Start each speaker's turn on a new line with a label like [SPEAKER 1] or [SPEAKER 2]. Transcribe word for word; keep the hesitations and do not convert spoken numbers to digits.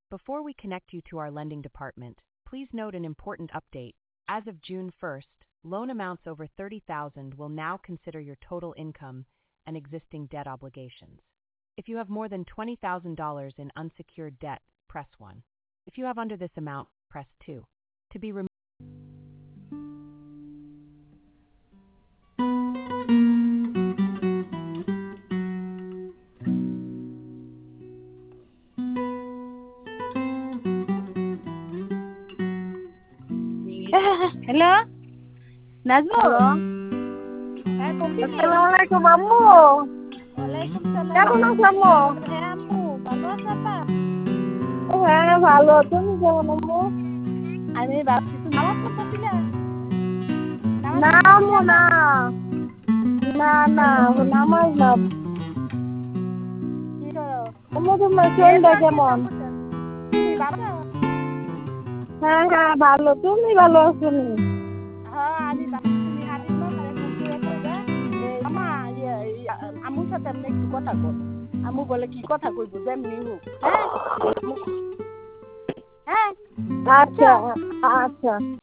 [SPEAKER 1] Before we connect you to our lending department, please note an important update. As of June first, loan amounts over thirty thousand dollars will now consider your total income and existing debt obligations. If you have more than twenty thousand dollars in unsecured debt, press one. If you have under this amount, press two. To be removed.
[SPEAKER 2] Hello Nazmul
[SPEAKER 3] hello
[SPEAKER 2] হ্যাঁ কবি
[SPEAKER 3] আসসালামু আলাইকুম আম্মু
[SPEAKER 2] ওয়ালাইকুম সালাম
[SPEAKER 3] কেমন আছো আম্মু
[SPEAKER 2] হ্যাঁ আম্মু ভালো আছো আপা
[SPEAKER 3] হ্যাঁ ভালো তুমি কেমন আম্মু
[SPEAKER 2] আমি ভাবছি তুমি নামাজ পড়তেছিলে
[SPEAKER 3] না আম্মু না না না নামাজ না
[SPEAKER 2] কি করো
[SPEAKER 3] আম্মু তোমার শরীরটা কেমন
[SPEAKER 2] তুমি ভালো
[SPEAKER 3] হ্যাঁ হ্যাঁ ভালো তুমি ভালো আছো নি
[SPEAKER 2] হ্যাঁ আমি ভাবছি তুমি হারিস না তাহলে ফোন করে কইবা আমা আম্মুর সাথে আমি একটু কথা কই আম্মু বলে কি কথা কইব যেমনি হোক হ্যাঁ হ্যাঁ
[SPEAKER 3] আচ্ছা আচ্ছা